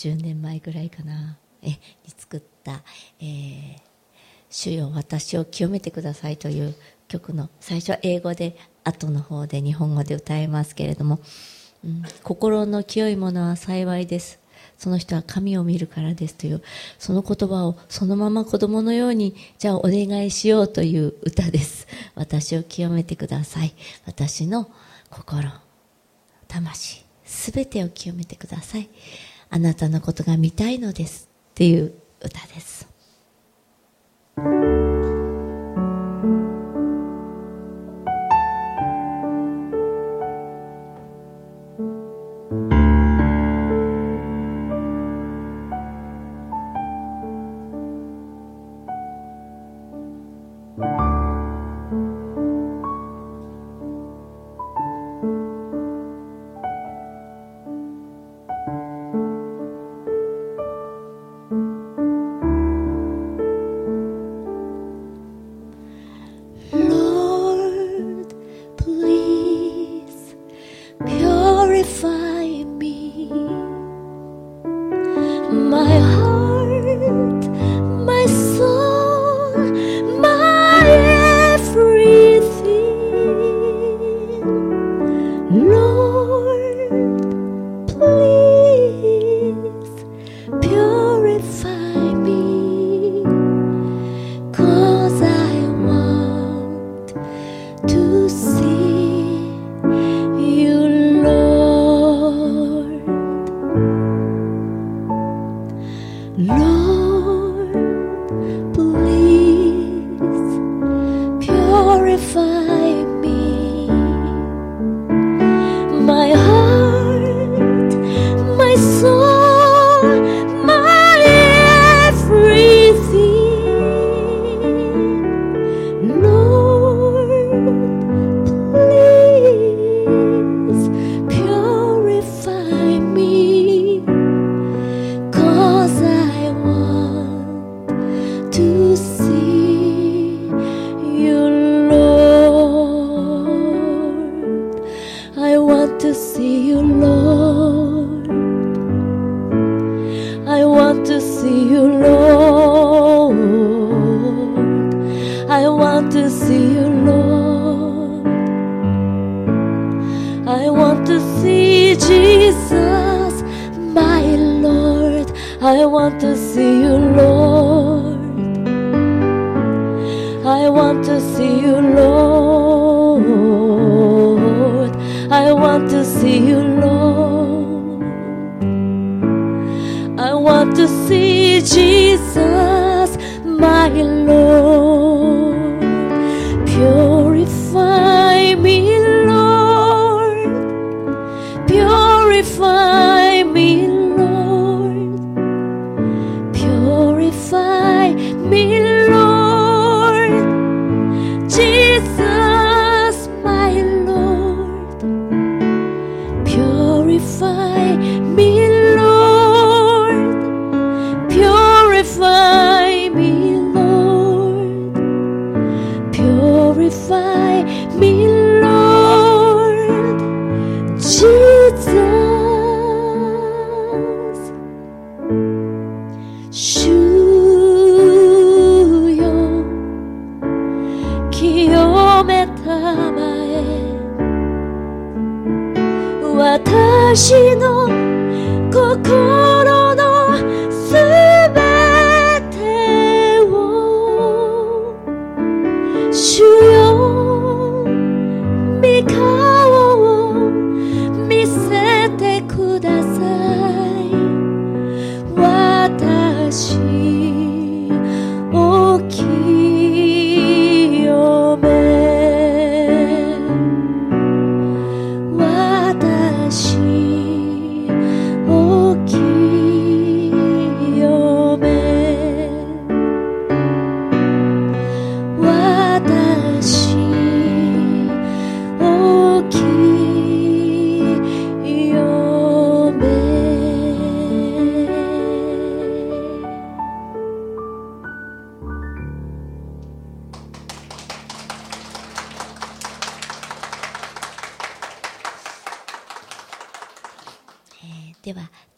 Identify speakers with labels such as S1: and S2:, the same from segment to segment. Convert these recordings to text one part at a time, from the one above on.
S1: 10年前ぐらいかなに作った、主よ私を清めてくださいという曲の最初は英語で後の方で日本語で歌いますけれども、心の清いものは幸いです、その人は神を見るからですというその言葉をそのまま子供のようにじゃあお願いしようという歌です。私を清めてください、私の心魂すべてを清めてください、あなたのことが見たいのですっていう歌です。
S2: Purify me, Lord.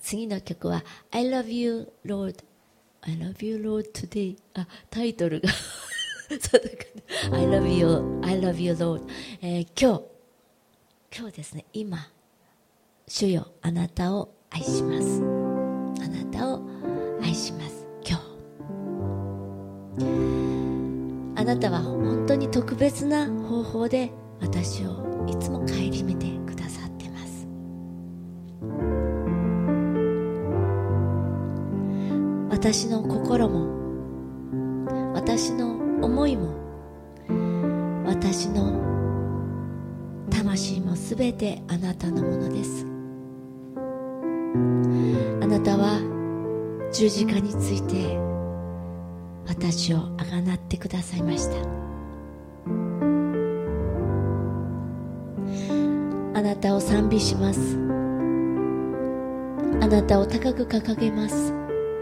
S1: 次の曲は I love you Lord I love you Lord today タイトルがそうだから I love you Lord、今日ですね、今主よあなたを愛します、あなたを愛します。今日あなたは本当に特別な方法で私をいつも顧みてくださってます。私の心も私の思いも私の魂もすべてあなたのものです。あなたは十字架について私をあがなってくださいました。あなたを賛美します。あなたを高く掲げます。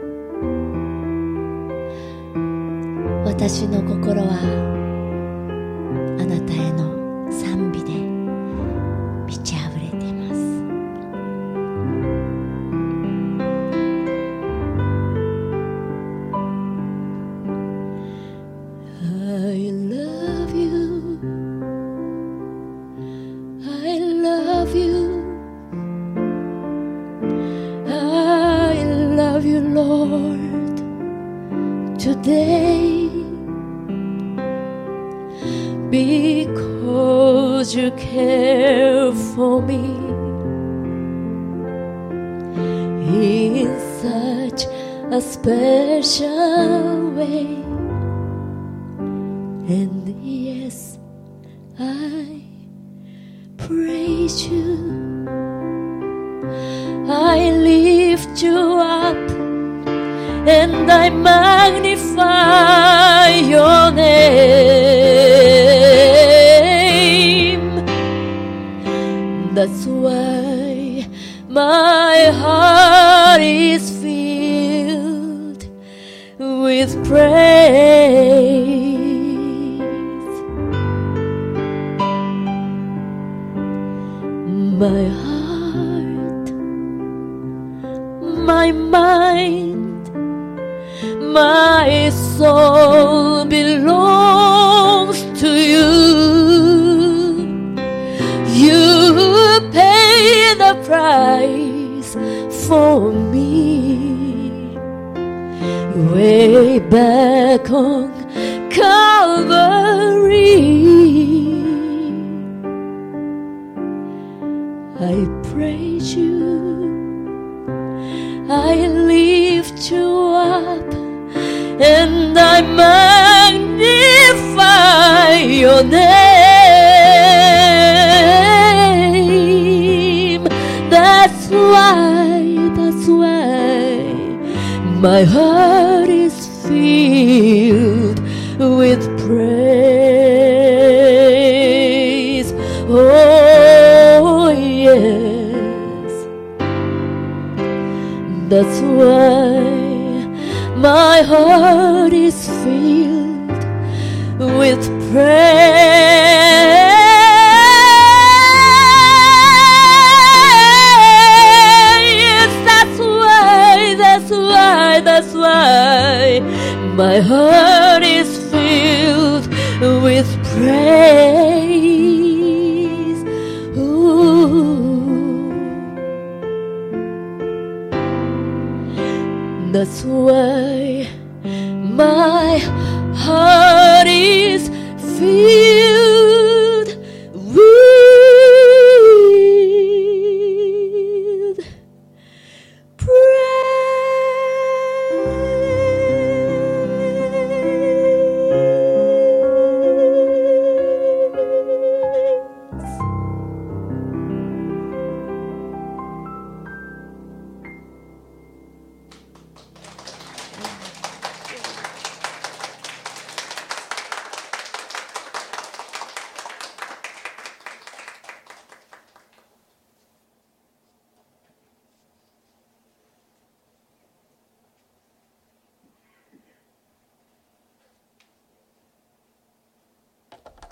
S1: 私の心はあなたへの賛美で満ち溢れています。I love you I love you I love you Lord today because you care for me in such a special way. And yes, I praise you. I lift you up and I magnify your name. That's why my heart is filled with praise. My heart, my mind, my soul belongs to you. You pay the price for me way back on Calvary. I praise you, I lift you up, and I magnify your name. That's why my heart is filled with praise. Oh yes, that's why my heart is filled with praise. That's why my heart is filled with praise. Ooh. That's why my heart is filled